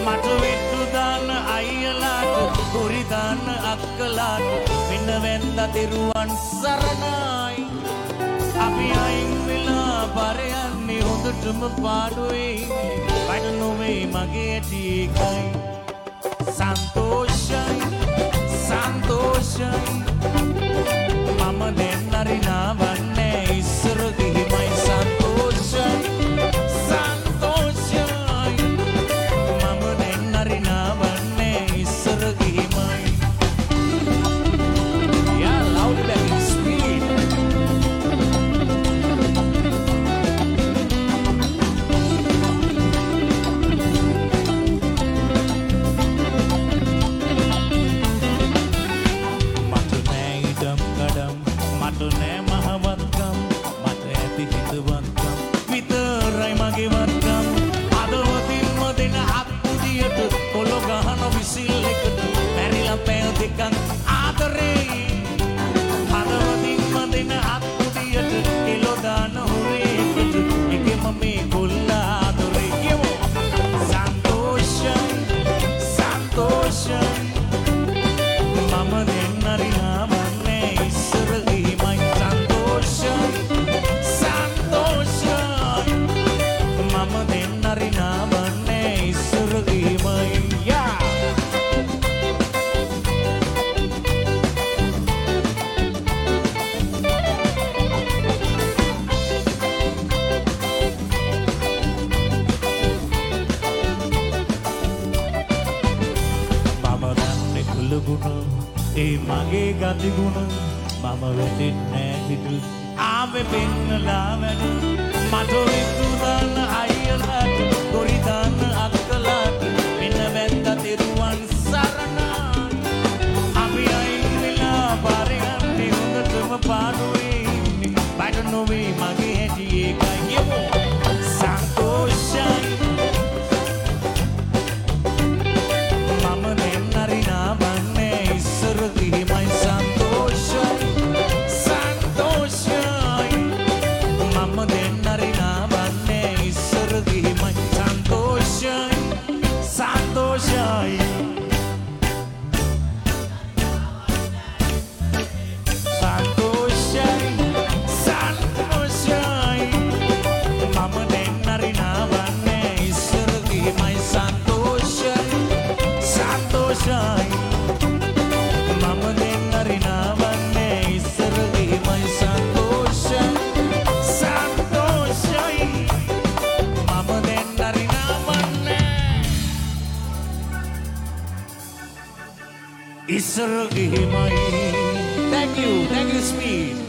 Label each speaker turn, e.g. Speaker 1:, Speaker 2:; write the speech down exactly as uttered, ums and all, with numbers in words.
Speaker 1: මට වෙට්ටු දාන අයියලාට කුරි දාන අක්කලාට මෙන්න වෙන්ද තිරුවන් සරණයි අපි අයින් වෙලා බරයන්නේ හොඳටම පාඩුවේ වැඩ නොවේ මගේ ඇටි එකයි සන්තෝෂයි සන්තෝෂයි මම දැන් අරිනා වන්නේ ඉස්සර ගිහිමයි සන්තෝෂයි සන්තෝෂයි මම දැන් අරිනා වන්නේ ඉස්සර ගිහිමයි යා loud back speed මට නෑ මහවත්කම් මට ඇති හිතවත්කම් විතරයි මගේ වත්කම් අදවතින්ම දෙන අත්පුදියට කොළ ගහන විසිල් එකට පැරිලා පැය දෙකක් ආදරේ අදවතින්ම දෙන අත්පුදියට කෙලෝ දාන හොරේකට එකෙම මේ කොල්ලා ආදරේ කියමු සන්තෝෂයි සන්තෝෂයි මම දැන් අරිනා වන්නේ ඉස්සර ගිහිමයි සන්තෝෂයි සන්තෝෂයි මම දැන් අරිනා වන්නේ ඉස්සර ගිහිමයි යා මම දන්නේ කුලගුණ ඒ මගේ ගතිගුණ මම වෙටින්නේ හිටු ආවේ පෙන්නලා වැඩ මට විතු දාන අයියලාට කොරි දාන අක්කලාට මෙන්න වැද්ද තිරුවන් සරණයි අපි අයින් වෙලා බාරයන්නේ හොඳටම පාඩුවේ ඉන්නේ බඩ නොවේ මගේ හැටි ඒකයි කියමු සන්තෝෂයි මම දැන් අරිනා වන්නේ ඉස්සර ගිහිමයි සන්තෝෂයි සන්තෝෂයි මම දැන් අරිනා වන්නේ ඉස්සර ගිහිමයි සන්තෝෂයි සන්තෝෂයි සන්තෝෂයි සන්තෝෂයි මම දැන් අරිනා වන්නේ ඉස්සර ගිහිමයි සන්තෝෂයි සන්තෝෂයි මම දැන් අරිනා වන්නේ ඉස්සර ගිහිමයි සන්තෝෂයි සන්තෝෂයි මම දැන් අරිනා වන්නේ ඉස්සර ගිහිමයි Thank you, thank you, Speed.